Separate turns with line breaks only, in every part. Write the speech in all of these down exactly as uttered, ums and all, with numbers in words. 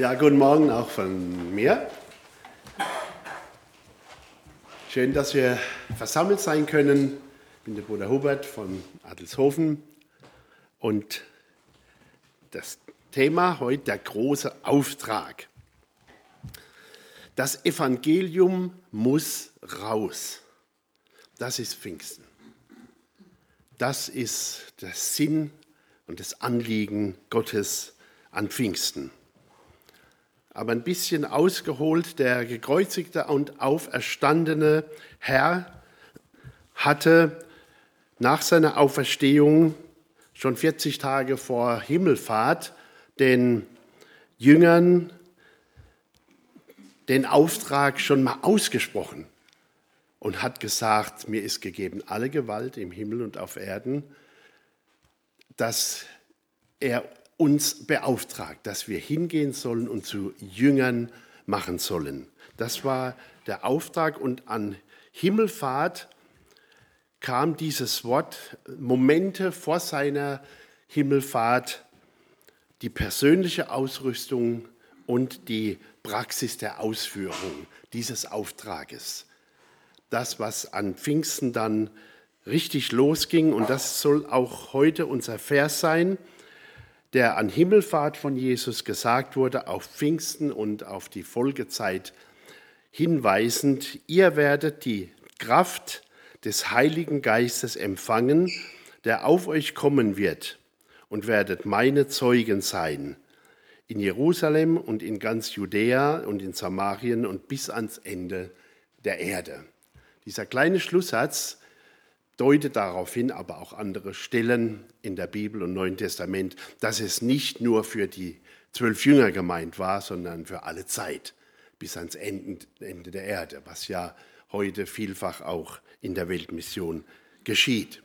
Ja, guten Morgen auch von mir. Schön, dass wir versammelt sein können. Ich bin der Bruder Hubert von Adelshofen und das Thema heute der große Auftrag. Das Evangelium muss raus. Das ist Pfingsten. Das ist der Sinn und das Anliegen Gottes an Pfingsten. Aber ein bisschen ausgeholt, der gekreuzigte und auferstandene Herr hatte nach seiner Auferstehung schon vierzig Tage vor Himmelfahrt den Jüngern den Auftrag schon mal ausgesprochen und hat gesagt, mir ist gegeben alle Gewalt im Himmel und auf Erden, dass er uns beauftragt, dass wir hingehen sollen und zu Jüngern machen sollen. Das war der Auftrag und an Himmelfahrt kam dieses Wort Momente vor seiner Himmelfahrt, die persönliche Ausrüstung und die Praxis der Ausführung dieses Auftrages. Das, was an Pfingsten dann richtig losging, und das soll auch heute unser Vers sein, der an Himmelfahrt von Jesus gesagt wurde, auf Pfingsten und auf die Folgezeit hinweisend, ihr werdet die Kraft des Heiligen Geistes empfangen, der auf euch kommen wird, und werdet meine Zeugen sein, in Jerusalem und in ganz Judäa und in Samarien und bis ans Ende der Erde. Dieser kleine Schlusssatz deutet darauf hin, aber auch andere Stellen in der Bibel und Neuen Testament, dass es nicht nur für die zwölf Jünger gemeint war, sondern für alle Zeit, bis ans Ende der Erde, was ja heute vielfach auch in der Weltmission geschieht.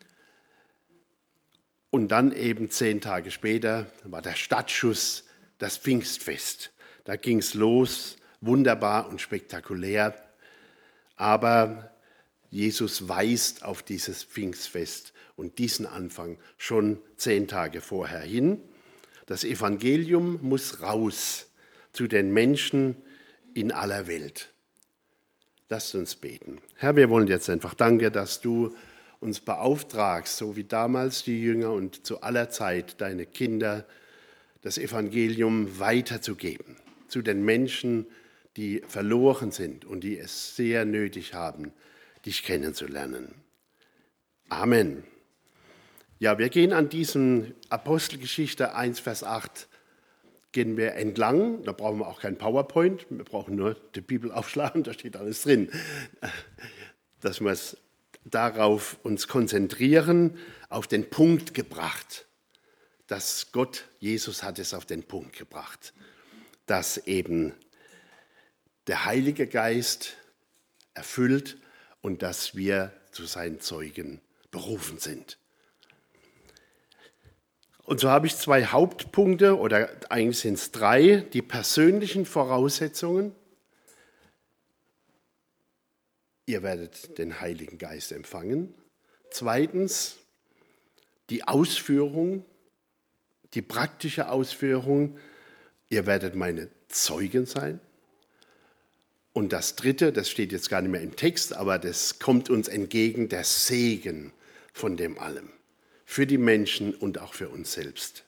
Und dann eben zehn Tage später war der Startschuss das Pfingstfest. Da ging es los, wunderbar und spektakulär, aber Jesus weist auf dieses Pfingstfest und diesen Anfang schon zehn Tage vorher hin. Das Evangelium muss raus zu den Menschen in aller Welt. Lasst uns beten. Herr, wir wollen jetzt einfach danke, dass du uns beauftragst, so wie damals die Jünger und zu aller Zeit deine Kinder, das Evangelium weiterzugeben zu den Menschen, die verloren sind und die es sehr nötig haben, dich kennenzulernen. Amen. Ja, wir gehen an diesem Apostelgeschichte eins, Vers acht, gehen wir entlang. Da brauchen wir auch kein PowerPoint, wir brauchen nur die Bibel aufschlagen, da steht alles drin. Dass wir es darauf uns konzentrieren, auf den Punkt gebracht, dass Gott, Jesus hat es auf den Punkt gebracht, dass eben der Heilige Geist erfüllt und dass wir zu seinen Zeugen berufen sind. Und so habe ich zwei Hauptpunkte, oder eigentlich sind es drei, die persönlichen Voraussetzungen. Ihr werdet den Heiligen Geist empfangen. Zweitens, die Ausführung, die praktische Ausführung. Ihr werdet meine Zeugen sein. Und das Dritte, das steht jetzt gar nicht mehr im Text, aber das kommt uns entgegen, der Segen von dem allem. Für die Menschen und auch für uns selbst.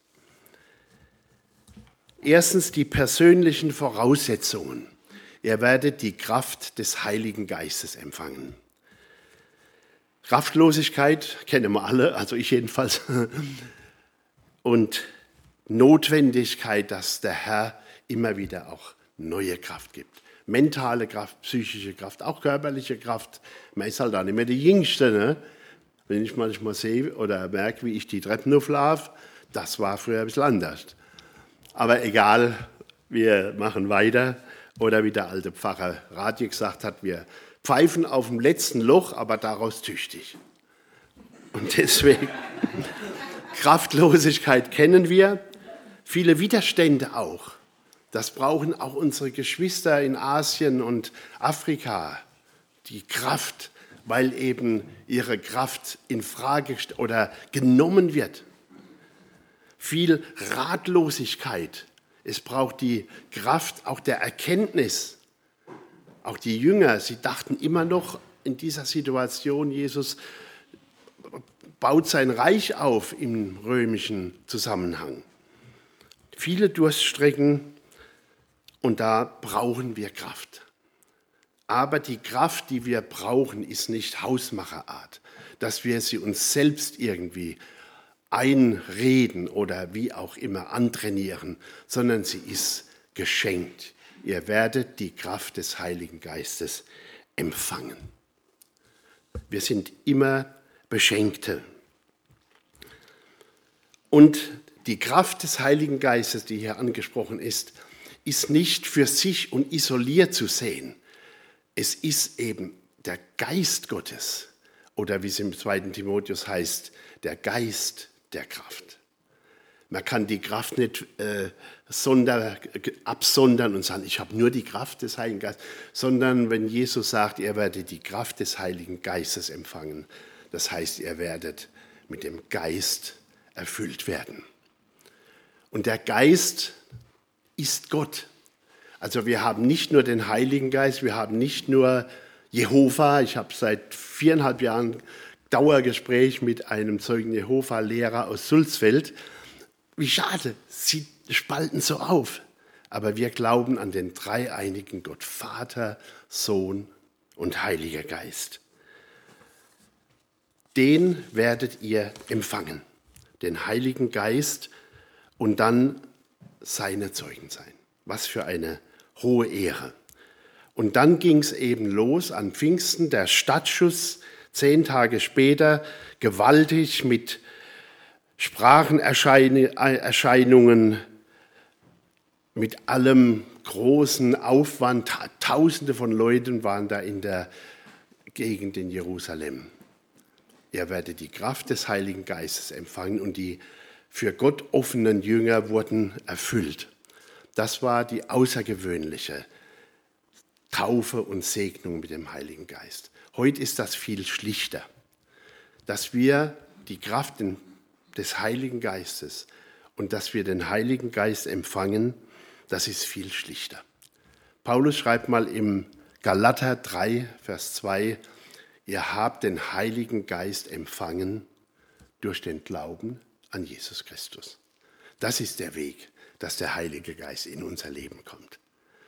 Erstens die persönlichen Voraussetzungen. Ihr werdet die Kraft des Heiligen Geistes empfangen. Kraftlosigkeit kennen wir alle, also ich jedenfalls. Und Notwendigkeit, dass der Herr immer wieder auch neue Kraft gibt. Mentale Kraft, psychische Kraft, auch körperliche Kraft. Man ist halt auch nicht mehr die Jüngste, ne? Wenn ich manchmal sehe oder merke, wie ich die Treppen auflaufe, das war früher ein bisschen anders. Aber egal, wir machen weiter. Oder wie der alte Pfarrer Radje gesagt hat, wir pfeifen auf dem letzten Loch, aber daraus tüchtig. Und deswegen, Kraftlosigkeit kennen wir, viele Widerstände auch. Das brauchen auch unsere Geschwister in Asien und Afrika, die Kraft, weil eben ihre Kraft in Frage oder genommen wird. Viel Ratlosigkeit. Es braucht die Kraft auch der Erkenntnis. Auch die Jünger, sie dachten immer noch in dieser Situation, Jesus baut sein Reich auf im römischen Zusammenhang. Viele Durststrecken und da brauchen wir Kraft. Aber die Kraft, die wir brauchen, ist nicht Hausmacherart, dass wir sie uns selbst irgendwie einreden oder wie auch immer antrainieren, sondern sie ist geschenkt. Ihr werdet die Kraft des Heiligen Geistes empfangen. Wir sind immer Beschenkte. Und die Kraft des Heiligen Geistes, die hier angesprochen ist, ist nicht für sich und isoliert zu sehen. Es ist eben der Geist Gottes oder wie es im zweiten Timotheus heißt, der Geist der Kraft. Man kann die Kraft nicht äh, sonder, absondern und sagen, ich habe nur die Kraft des Heiligen Geistes, sondern wenn Jesus sagt, ihr werdet die Kraft des Heiligen Geistes empfangen, das heißt, ihr werdet mit dem Geist erfüllt werden. Und der Geist ist Gott. Also wir haben nicht nur den Heiligen Geist, wir haben nicht nur Jehova. Ich habe seit viereinhalb Jahren Dauergespräch mit einem Zeugen Jehova-Lehrer aus Sulzfeld. Wie schade, sie spalten so auf. Aber wir glauben an den dreieinigen Gott, Vater, Sohn und Heiliger Geist. Den werdet ihr empfangen, den Heiligen Geist, und dann seine Zeugen sein. Was für eine hohe Ehre. Und dann ging es eben los an Pfingsten, der Stadtschuss, zehn Tage später, gewaltig mit Sprachenerscheinungen, mit allem großen Aufwand. Tausende von Leuten waren da in der Gegend in Jerusalem. Ihr werdet die Kraft des Heiligen Geistes empfangen und die für Gott offenen Jünger wurden erfüllt. Das war die außergewöhnliche Taufe und Segnung mit dem Heiligen Geist. Heute ist das viel schlichter, dass wir die Kraft des Heiligen Geistes und dass wir den Heiligen Geist empfangen, das ist viel schlichter. Paulus schreibt mal im Galater drei, Vers zwei, ihr habt den Heiligen Geist empfangen durch den Glauben an Jesus Christus. Das ist der Weg, dass der Heilige Geist in unser Leben kommt.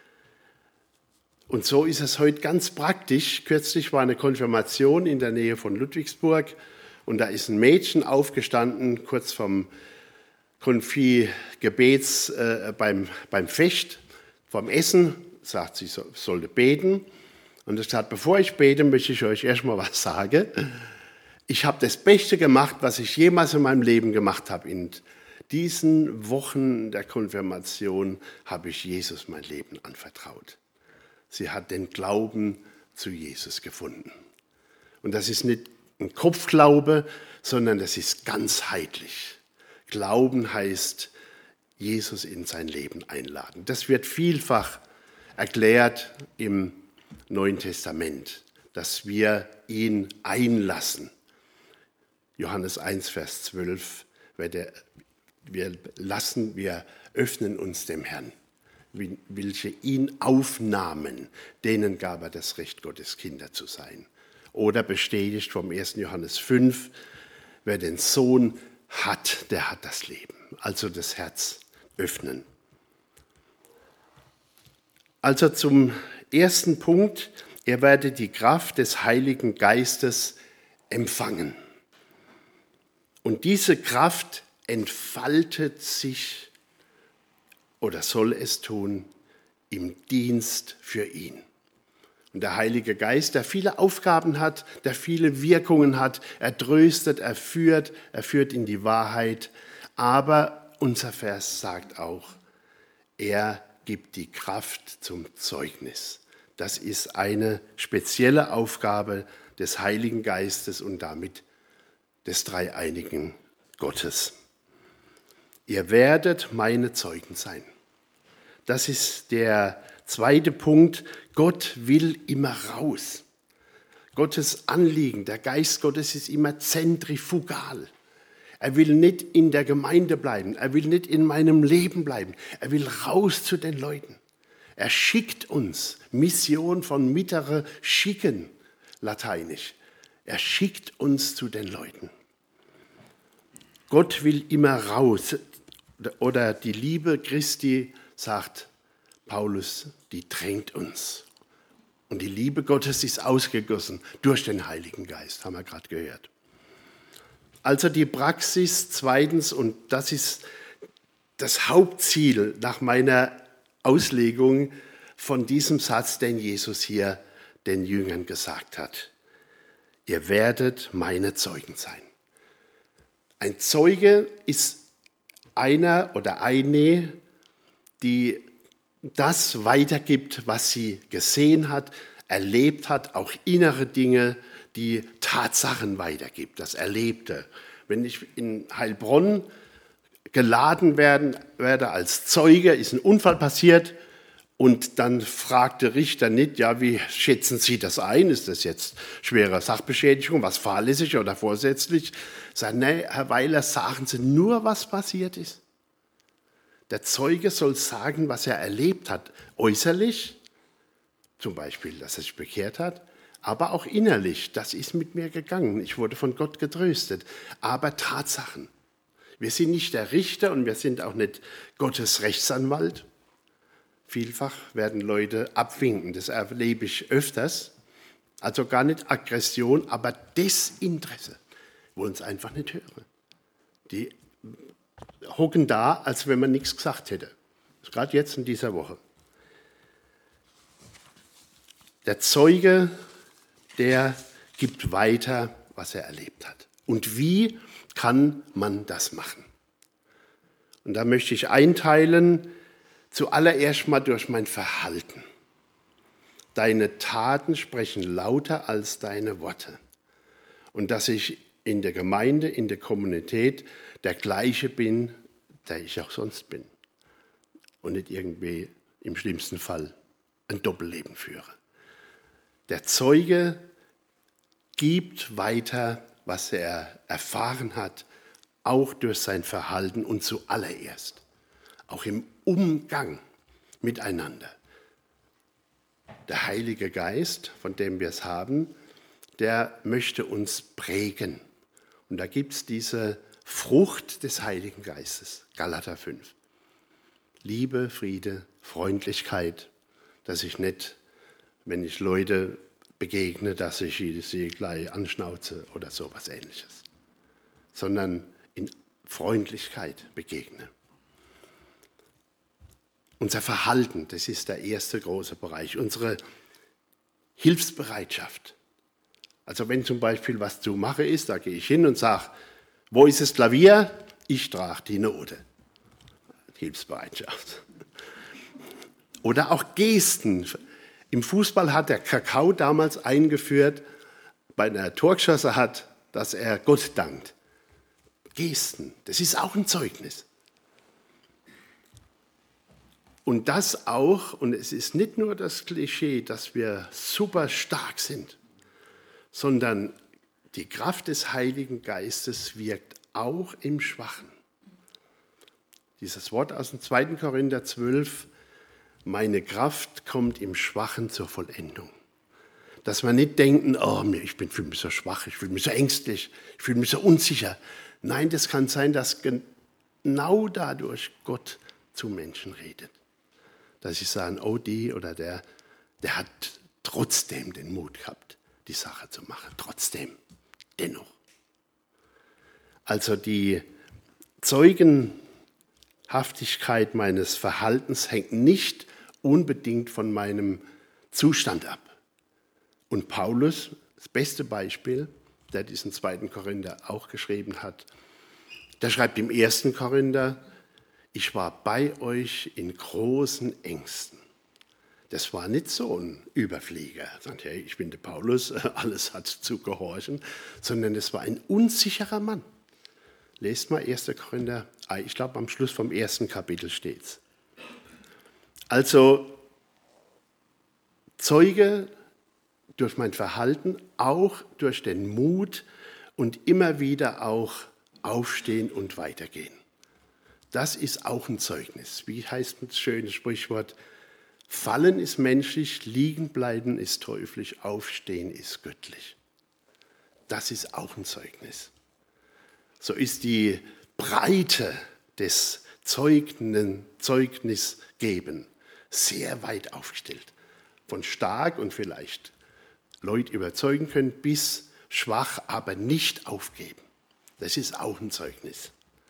Und so ist es heute ganz praktisch. Kürzlich war eine Konfirmation in der Nähe von Ludwigsburg und da ist ein Mädchen aufgestanden, kurz vom Konfi-Gebets äh, beim, beim Fecht, vom Essen, sagt, sie so, sollte beten. Und es sagt, bevor ich bete, möchte ich euch erstmal was sagen. Ich habe das Beste gemacht, was ich jemals in meinem Leben gemacht habe. In diesen Wochen der Konfirmation habe ich Jesus mein Leben anvertraut. Sie hat den Glauben zu Jesus gefunden. Und das ist nicht ein Kopfglaube, sondern das ist ganzheitlich. Glauben heißt, Jesus in sein Leben einladen. Das wird vielfach erklärt im Neuen Testament, dass wir ihn einlassen. Johannes eins, Vers zwölf, wir lassen, wir öffnen uns dem Herrn. Welche ihn aufnahmen, denen gab er das Recht, Gottes Kinder zu sein. Oder bestätigt vom ersten Johannes fünf, wer den Sohn hat, der hat das Leben. Also das Herz öffnen. Also zum ersten Punkt, ihr werdet die Kraft des Heiligen Geistes empfangen. Und diese Kraft entfaltet sich oder soll es tun im Dienst für ihn. Und der Heilige Geist, der viele Aufgaben hat, der viele Wirkungen hat, er tröstet, er führt, er führt in die Wahrheit. Aber unser Vers sagt auch, er gibt die Kraft zum Zeugnis. Das ist eine spezielle Aufgabe des Heiligen Geistes und damit des dreieinigen Gottes. Ihr werdet meine Zeugen sein. Das ist der zweite Punkt. Gott will immer raus. Gottes Anliegen, der Geist Gottes ist immer zentrifugal. Er will nicht in der Gemeinde bleiben. Er will nicht in meinem Leben bleiben. Er will raus zu den Leuten. Er schickt uns. Mission von mittere schicken, lateinisch. Er schickt uns zu den Leuten. Gott will immer raus. Oder die Liebe Christi, sagt Paulus, die drängt uns. Und die Liebe Gottes ist ausgegossen durch den Heiligen Geist, haben wir gerade gehört. Also die Praxis zweitens, und das ist das Hauptziel nach meiner Auslegung von diesem Satz, den Jesus hier den Jüngern gesagt hat. Ihr werdet meine Zeugen sein. Ein Zeuge ist einer oder eine, die das weitergibt, was sie gesehen hat, erlebt hat, auch innere Dinge, die Tatsachen weitergibt, das Erlebte. Wenn ich in Heilbronn geladen werden, werde als Zeuge, ist ein Unfall passiert und dann fragt der Richter nicht, ja, wie schätzen Sie das ein? Ist das jetzt schwere Sachbeschädigung, was fahrlässig oder vorsätzlich? Sagt, nee, Herr Weiler, sagen Sie nur, was passiert ist. Der Zeuge soll sagen, was er erlebt hat, äußerlich, zum Beispiel, dass er sich bekehrt hat, aber auch innerlich, das ist mit mir gegangen. Ich wurde von Gott getröstet. Aber Tatsachen. Wir sind nicht der Richter und wir sind auch nicht Gottes Rechtsanwalt. Vielfach werden Leute abwinken, das erlebe ich öfters. Also gar nicht Aggression, aber Desinteresse. Wollen es einfach nicht hören. Die hocken da, als wenn man nichts gesagt hätte. Gerade jetzt in dieser Woche. Der Zeuge, der gibt weiter, was er erlebt hat. Und wie kann man das machen? Und da möchte ich einteilen, zuallererst mal durch mein Verhalten. Deine Taten sprechen lauter als deine Worte. Und dass ich in der Gemeinde, in der Kommunität der gleiche bin, der ich auch sonst bin. Und nicht irgendwie im schlimmsten Fall ein Doppelleben führe. Der Zeuge gibt weiter, was er erfahren hat, auch durch sein Verhalten und zuallererst auch im Umgang miteinander. Der Heilige Geist, von dem wir es haben, der möchte uns prägen. Und da gibt es diese Frucht des Heiligen Geistes, Galater fünf. Liebe, Friede, Freundlichkeit, dass ich nicht, wenn ich Leute begegne, dass ich sie gleich anschnauze oder sowas Ähnliches, sondern in Freundlichkeit begegne. Unser Verhalten, das ist der erste große Bereich. Unsere Hilfsbereitschaft. Also wenn zum Beispiel was zu machen ist, da gehe ich hin und sage, wo ist das Klavier? Ich trage die Note. Hilfsbereitschaft. Oder auch Gesten. Im Fußball hat der Kakao damals eingeführt, bei einer Torgeschosse hat, dass er Gott dankt. Gesten, das ist auch ein Zeugnis. Und das auch, und es ist nicht nur das Klischee, dass wir super stark sind, sondern die Kraft des Heiligen Geistes wirkt auch im Schwachen. Dieses Wort aus dem zweiten Korinther zwölf, meine Kraft kommt im Schwachen zur Vollendung. Dass wir nicht denken, oh, ich bin, fühle mich so schwach, ich fühle mich so ängstlich, ich fühle mich so unsicher. Nein, das kann sein, dass genau dadurch Gott zu Menschen redet. Dass sie sagen, oh, die oder der, der hat trotzdem den Mut gehabt, die Sache zu machen. Trotzdem, dennoch. Also die Zeugenhaftigkeit meines Verhaltens hängt nicht unbedingt von meinem Zustand ab. Und Paulus, das beste Beispiel, der diesen zweiten Korinther auch geschrieben hat, der schreibt im ersten Korinther, ich war bei euch in großen Ängsten. Das war nicht so ein Überflieger, sagt, hey, ich bin der Paulus, alles hat zu gehorchen, sondern es war ein unsicherer Mann. Lest mal ersten Korinther, ich glaube am Schluss vom ersten Kapitel steht's. Also Zeuge durch mein Verhalten, auch durch den Mut und immer wieder auch aufstehen und weitergehen. Das ist auch ein Zeugnis. Wie heißt das schöne Sprichwort? Fallen ist menschlich, liegen bleiben ist teuflisch, aufstehen ist göttlich. Das ist auch ein Zeugnis. So ist die Breite des Zeugnen, Zeugnisgeben sehr weit aufgestellt. Von stark und vielleicht Leute überzeugen können, bis schwach, aber nicht aufgeben. Das ist auch ein Zeugnis.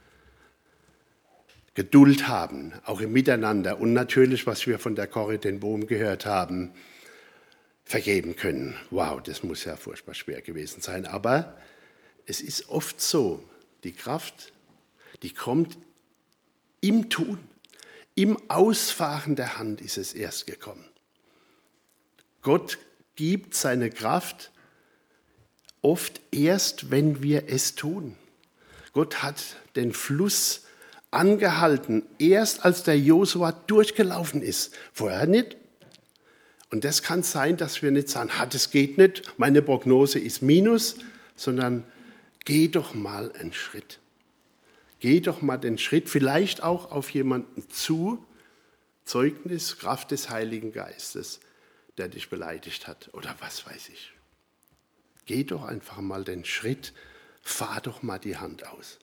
Geduld haben, auch im Miteinander und natürlich, was wir von der Corrie ten Boom gehört haben, vergeben können. Wow, das muss ja furchtbar schwer gewesen sein. Aber es ist oft so, die Kraft, die kommt im Tun, im Ausfahren der Hand ist es erst gekommen. Gott gibt seine Kraft oft erst, wenn wir es tun. Gott hat den Fluss angehalten, erst als der Josua durchgelaufen ist, vorher nicht. Und das kann sein, dass wir nicht sagen, das geht nicht, meine Prognose ist Minus, sondern geh doch mal einen Schritt. Geh doch mal den Schritt, vielleicht auch auf jemanden zu, Zeugnis, Kraft des Heiligen Geistes, der dich beleidigt hat oder was weiß ich. Geh doch einfach mal den Schritt, fahr doch mal die Hand aus.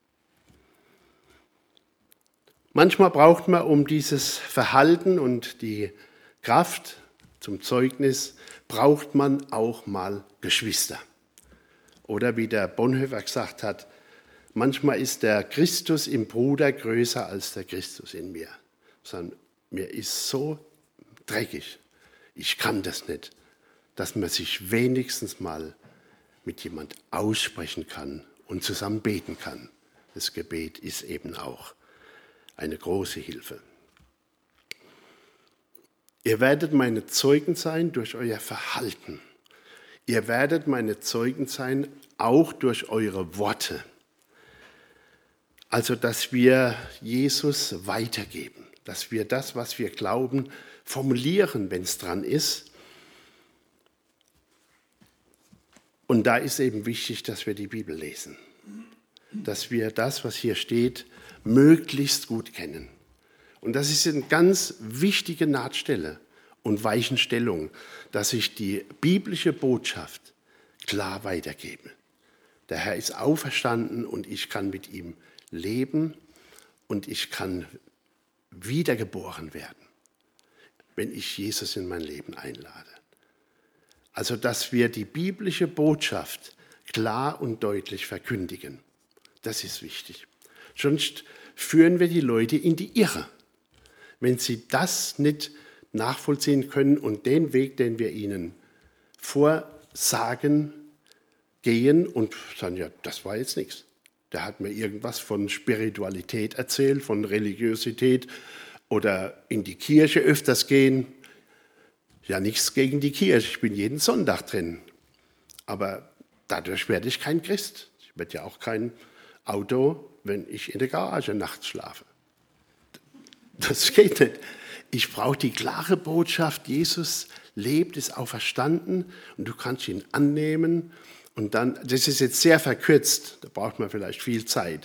Manchmal braucht man, um dieses Verhalten und die Kraft zum Zeugnis, braucht man auch mal Geschwister. Oder wie der Bonhoeffer gesagt hat, manchmal ist der Christus im Bruder größer als der Christus in mir. Sondern mir ist so dreckig, ich kann das nicht, dass man sich wenigstens mal mit jemand aussprechen kann und zusammen beten kann. Das Gebet ist eben auch eine große Hilfe. Ihr werdet meine Zeugen sein durch euer Verhalten. Ihr werdet meine Zeugen sein auch durch eure Worte. Also, dass wir Jesus weitergeben, dass wir das, was wir glauben, formulieren, wenn es dran ist. Und da ist eben wichtig, dass wir die Bibel lesen, dass wir das, was hier steht, möglichst gut kennen. Und das ist eine ganz wichtige Nahtstelle und Weichenstellung, dass ich die biblische Botschaft klar weitergebe. Der Herr ist auferstanden und ich kann mit ihm leben und ich kann wiedergeboren werden, wenn ich Jesus in mein Leben einlade. Also, dass wir die biblische Botschaft klar und deutlich verkündigen. Das ist wichtig. Sonst führen wir die Leute in die Irre, wenn sie das nicht nachvollziehen können und den Weg, den wir ihnen vorsagen, gehen und sagen, ja, das war jetzt nichts. Der hat mir irgendwas von Spiritualität erzählt, von Religiosität oder in die Kirche öfters gehen. Ja, nichts gegen die Kirche, ich bin jeden Sonntag drin. Aber dadurch werde ich kein Christ. Ich werde ja auch kein Auto, wenn ich in der Garage nachts schlafe. Das geht nicht. Ich brauche die klare Botschaft, Jesus lebt, ist auferstanden und du kannst ihn annehmen. Und dann, das ist jetzt sehr verkürzt, da braucht man vielleicht viel Zeit.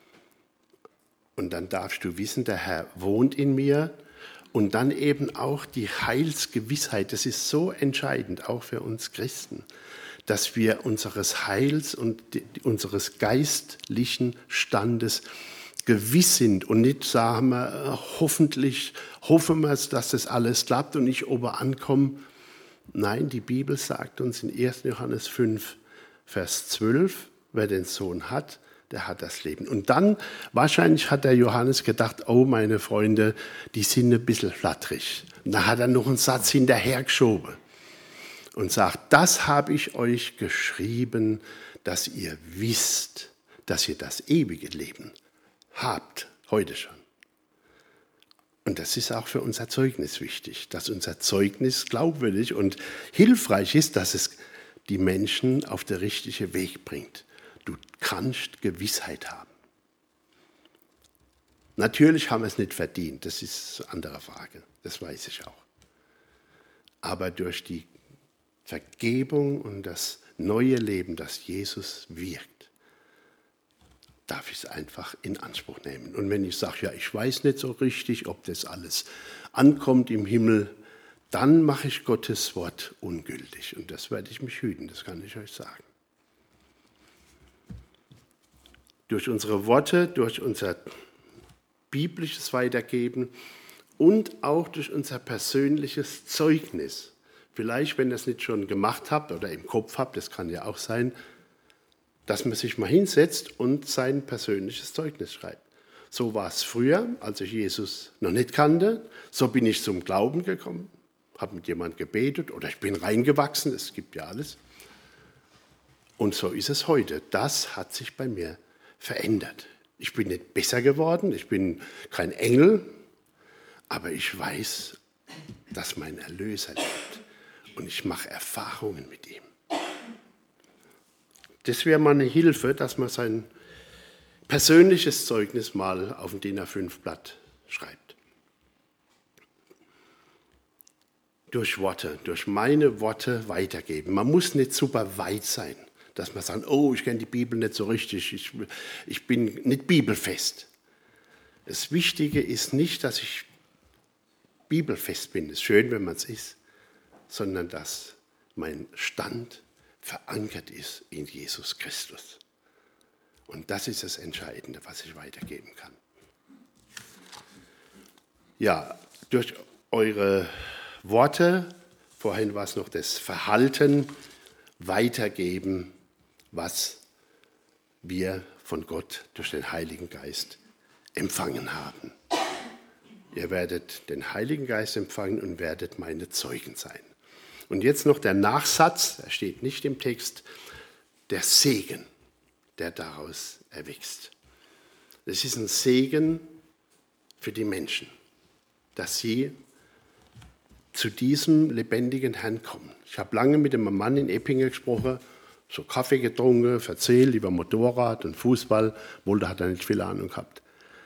Und dann darfst du wissen, der Herr wohnt in mir. Und dann eben auch die Heilsgewissheit, das ist so entscheidend, auch für uns Christen, dass wir unseres Heils und unseres geistlichen Standes gewiss sind und nicht sagen wir, hoffentlich hoffen wir, dass das alles klappt und ich oben ankomme. Nein, die Bibel sagt uns in erster Johannes fünf, Vers zwölf, wer den Sohn hat, der hat das Leben. Und dann, wahrscheinlich hat der Johannes gedacht, oh meine Freunde, die sind ein bisschen flatterig. Und da hat er noch einen Satz hinterhergeschoben und sagt, das habe ich euch geschrieben, dass ihr wisst, dass ihr das ewige Leben habt, heute schon. Und das ist auch für unser Zeugnis wichtig, dass unser Zeugnis glaubwürdig und hilfreich ist, dass es die Menschen auf den richtigen Weg bringt. Du kannst Gewissheit haben. Natürlich haben wir es nicht verdient, das ist eine andere Frage, das weiß ich auch. Aber durch die Vergebung und das neue Leben, das Jesus wirkt, darf ich es einfach in Anspruch nehmen. Und wenn ich sage, ja, ich weiß nicht so richtig, ob das alles ankommt im Himmel, dann mache ich Gottes Wort ungültig. Und das werde ich mich hüten, das kann ich euch sagen. Durch unsere Worte, durch unser biblisches Weitergeben und auch durch unser persönliches Zeugnis. Vielleicht, wenn ihr es nicht schon gemacht habt oder im Kopf habt, das kann ja auch sein, dass man sich mal hinsetzt und sein persönliches Zeugnis schreibt. So war es früher, als ich Jesus noch nicht kannte. So bin ich zum Glauben gekommen, habe mit jemandem gebetet oder ich bin reingewachsen, es gibt ja alles. Und so ist es heute. Das hat sich bei mir verändert. Ich bin nicht besser geworden, ich bin kein Engel, aber ich weiß, dass mein Erlöser lebt und ich mache Erfahrungen mit ihm. Das wäre mal eine Hilfe, dass man sein persönliches Zeugnis mal auf ein D I N A fünf Blatt schreibt. Durch Worte, durch meine Worte weitergeben. Man muss nicht super weit sein, dass man sagt, oh, ich kenne die Bibel nicht so richtig, ich, ich bin nicht bibelfest. Das Wichtige ist nicht, dass ich bibelfest bin, es ist schön, wenn man es ist, sondern dass mein Stand verankert ist in Jesus Christus. Und das ist das Entscheidende, was ich weitergeben kann. Ja, durch eure Worte, vorhin war es noch das Verhalten, weitergeben, was wir von Gott durch den Heiligen Geist empfangen haben. Ihr werdet den Heiligen Geist empfangen und werdet meine Zeugen sein. Und jetzt noch der Nachsatz, der steht nicht im Text, der Segen, der daraus erwächst. Es ist ein Segen für die Menschen, dass sie zu diesem lebendigen Herrn kommen. Ich habe lange mit einem Mann in Eppingen gesprochen, so Kaffee getrunken, erzählt über Motorrad und Fußball, wohl da hat er nicht viel Ahnung gehabt.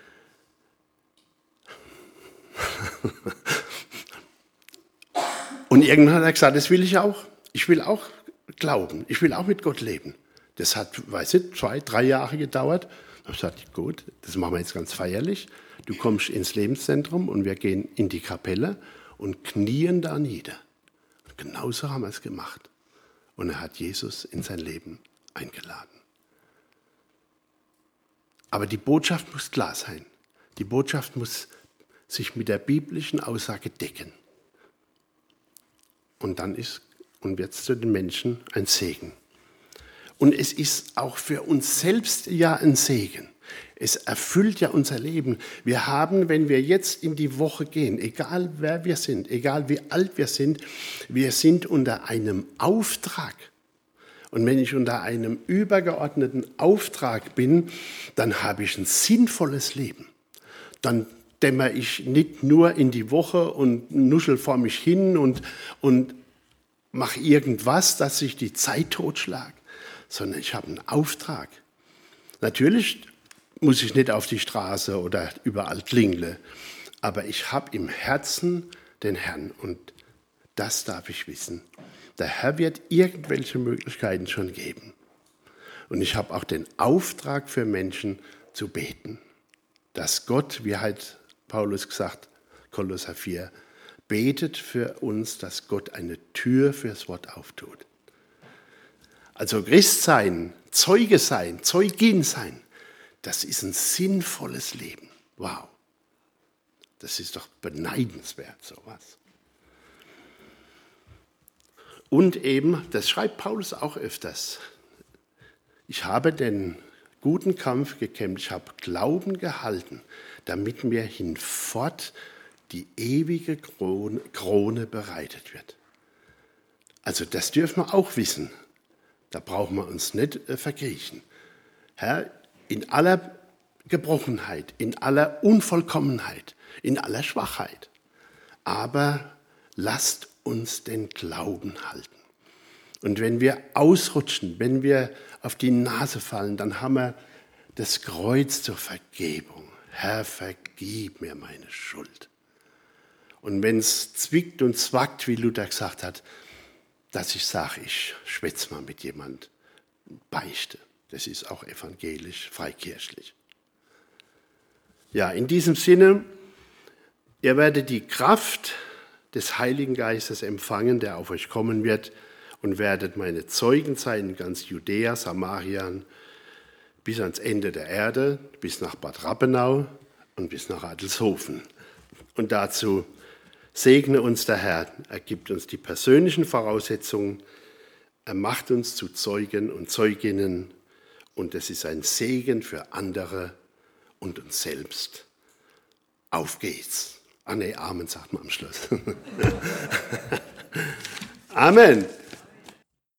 Und irgendwann hat er gesagt, das will ich auch. Ich will auch glauben. Ich will auch mit Gott leben. Das hat, weiß ich, zwei, drei Jahre gedauert. Da habe ich gesagt, gut, das machen wir jetzt ganz feierlich. Du kommst ins Lebenszentrum und wir gehen in die Kapelle und knien da nieder. Und genauso haben wir es gemacht. Und er hat Jesus in sein Leben eingeladen. Aber die Botschaft muss klar sein. Die Botschaft muss sich mit der biblischen Aussage decken. Und dann ist und wird es zu den Menschen ein Segen. Und es ist auch für uns selbst ja ein Segen. Es erfüllt ja unser Leben. Wir haben, wenn wir jetzt in die Woche gehen, egal wer wir sind, egal wie alt wir sind, wir sind unter einem Auftrag. Und wenn ich unter einem übergeordneten Auftrag bin, dann habe ich ein sinnvolles Leben. Dann dämmer ich nicht nur in die Woche und nuschel vor mich hin und, und mache irgendwas, dass ich die Zeit totschlage, sondern ich habe einen Auftrag. Natürlich muss ich nicht auf die Straße oder überall klingle, aber ich habe im Herzen den Herrn und das darf ich wissen. Der Herr wird irgendwelche Möglichkeiten schon geben. Und ich habe auch den Auftrag für Menschen zu beten, dass Gott, wie halt Paulus gesagt, Kolosser vier, betet für uns, dass Gott eine Tür fürs Wort auftut. Also Christ sein, Zeuge sein, Zeugin sein, das ist ein sinnvolles Leben. Wow, das ist doch beneidenswert, sowas. Und eben, das schreibt Paulus auch öfters, ich habe den guten Kampf gekämpft, ich habe Glauben gehalten, damit mir hinfort die ewige Krone, Krone bereitet wird. Also das dürfen wir auch wissen. Da brauchen wir uns nicht äh, verkriechen. Herr, in aller Gebrochenheit, in aller Unvollkommenheit, in aller Schwachheit, aber lasst uns den Glauben halten. Und wenn wir ausrutschen, wenn wir auf die Nase fallen, dann haben wir das Kreuz zur Vergebung. Herr, vergib mir meine Schuld. Und wenn es zwickt und zwackt, wie Luther gesagt hat, dass ich sage, ich schwätze mal mit jemand, beichte. Das ist auch evangelisch, freikirchlich. Ja, in diesem Sinne, ihr werdet die Kraft des Heiligen Geistes empfangen, der auf euch kommen wird, und werdet meine Zeugen sein in ganz Judäa, Samarien, bis ans Ende der Erde, bis nach Bad Rappenau und bis nach Adelshofen. Und dazu segne uns der Herr. Er gibt uns die persönlichen Voraussetzungen. Er macht uns zu Zeugen und Zeuginnen. Und es ist ein Segen für andere und uns selbst. Auf geht's. Ah nee, Amen sagt man am Schluss. Amen.